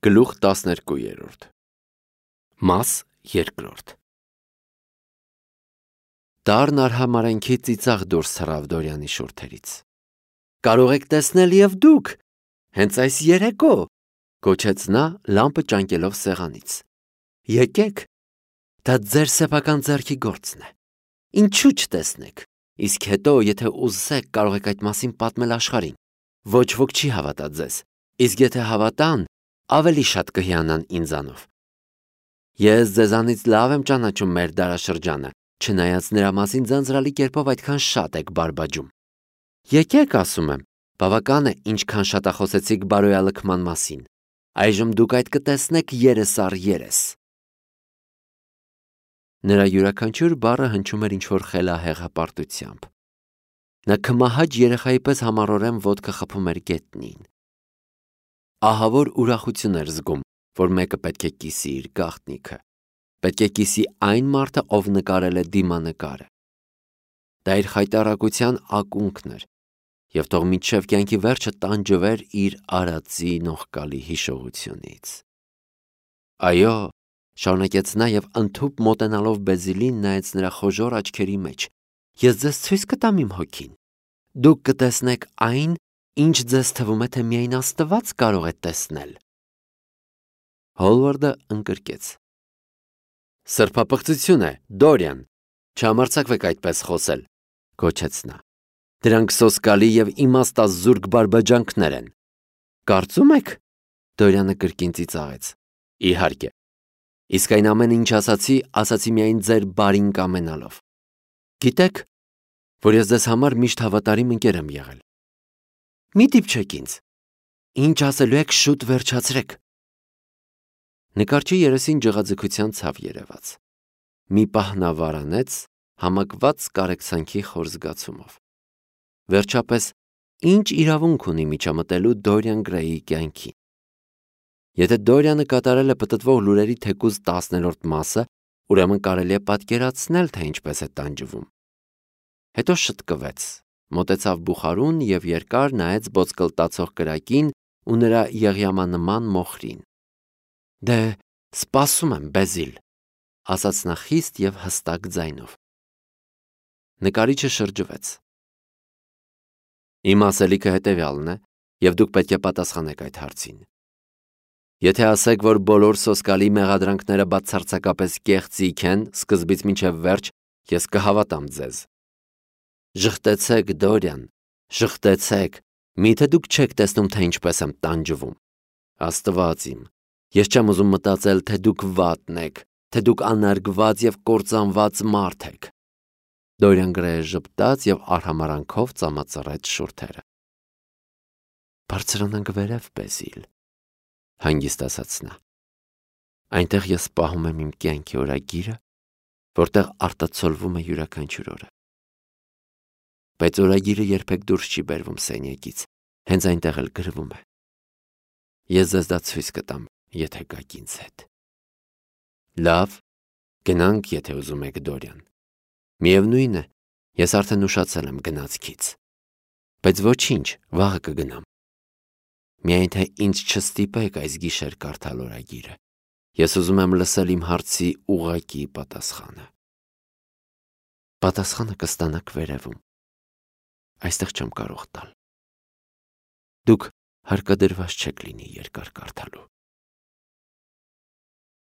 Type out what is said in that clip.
Գլուխ 12 Մաս 2 Դարն արհամարենքի ծիծաղ դուրս թռավ Դորյանի շուրթերից։ Կարող եք տեսնել և դուք, հենց այս երեկո, գոչեց նա լամպը ճանկելով սեղանից։ Եկեք, դա ձեր սեփական ձեռքի գործն է։ Ինչու չտեսնեք, իսկ հետո, եթե ուզեք, կարող եք այդ մասին պատմել աշխարհին։ Ոչ ոք չի հավատա ձեզ, իսկ եթե հավատան, ավելի շատ կհիանան ինձանով։ Ես ձեզանից լավ եմ ճանաչում մեր դարաշրջանը, չնայած նրա մասին ձանձրալի կերպով այդքան շատ եք բարբաջում։ Եկեք, ասում եմ, բավական է ինչքան շատախոսեցիք բարոյալքման մասին։ Այժմ դուք այդ կտեսնեք երես առ երես։ Նրա յուրաքանչյուր բառը հնչում էր ինչ-որ խելահեղ հպարտությամբ։ Նա քմահաճ երեխայի պես համառորեն ոտքը խփում էր գետնին։ Ահավոր ուրախություն էր զգում, որ մեկը պետք է կիսի իր գաղտնիքը։ Պետք է կիսի այն մարդը, ով նկարել է դիմանկարը։ Դա իր խայտառակության ակունքն էր, և թող մինչև կյանքի վերջը տանջվեր իր արածի նողկալի հիշողությունից։ Այո, շարունակեց նա և ընդհուպ մոտենալով Բեզիլին նայեց նրա խոժոռ աչքերի մեջ, ես ձեզ ցույց կտամ իմ հոգին։ Դուք կտեսնեք այն, ինչ ձեզ թվում է, թե միայն Աստված կարող է տեսնել։ Հոլվարդը ընկրկեց։ Սրբապղծություն է, Դորյան, չհամարձակվեք այդպես խոսել, գոչեց նա։ Դրանք սոսկալի և իմաստազուրկ բարբաջանքներ են։ Կարծում եք։ Դորյանը կրկին ծիծաղեց։ Իհարկե։ Իսկ այն ամենը, ինչ ասացի միայն ձեր բարին կամենալով։ Գիտեք, որ ես ձեզ համար միշտ հավատարիմ ընկեր եմ եղել։ Մի դիպչեք ինձ։ Ինչ ասելու եք, շուտ վերջացրեք։ Նկարչի երեսին ջղաձգության ցավ երևաց։ Մի պահ նա վարանեց, համակված կարեկցանքի խոր զգացումով։ Վերջապես, ինչ իրավունք ունի միջամտելու Դորյան Գրեյի կյանքին։ Եթե Դորյանը կատարել է պտտվող լուրերի թեկուզ 10-րդ մասը, ուրեմն կարելի է պատկերացնել, թե ինչպես է տանջվում։ Հետո շտկվեց, մոտեցավ բուխարուն և երկար նայեց ոսկլտացող կրակին ու նրա եղյամանման մոխրին։ Դե, սպասում եմ, Բեզիլ, ասաց նա խիստ և հստակ ձայնով։ Նկարիչը շրջվեց։ Իմ ասելիքը հետևյալն է, և դուք պետք է պատասխանեք այդ հարցին։ Եթե ասեք, որ բոլոր սոսկալի մեղադրանքները բացարձակապես կեղծիք են, սկզբից մինչև վերջ, ես կհավատամ ձեզ։ Ժխտեցեք, Դորյան, ժխտեցեք, միթե դուք չեք տեսնում, թե ինչպես եմ տանջվում։ Աստված իմ, ես չեմ ուզում մտածել, թե դուք վատն եք, թե դուք անարգված և կործանված մարդ եք։ Դորյան Գրեյը ժպտաց և արհամարանքով ծամածռեց շուրթերը։ Բարձրանանք վերև, Բեզիլ, հանգիստ ասաց նա։ Այնտեղ ես պահում եմ իմ կյանքի օրագիրը, որտեղ արտացոլվում է յուրաքանչյուր օրը։ Բայց օրագիրը երբեք դուրս չի բերվում սենյակից, հենց այնտեղ էլ գրվում է։ Ես ձեզ դա ցույց կտամ, եթե գաք ինձ հետ։ Լավ, գնանք, եթե ուզում եք, Դորյան։ Միևնույն է, ես արդեն ուշացել եմ գնացքից։ Բայց ոչինչ, վաղը կգնամ։ Միայն թե ինձ չստիպեք այս գիշեր կարդալ օրագիրը։ Ես ուզում եմ լսել իմ հարցի ուղղակի պատասխանը։ Պատասխանը կստանաք վերևում։ Այստեղ չեմ կարող տալ։ Դուք հարկադրված չեք լինի երկար կարդալու։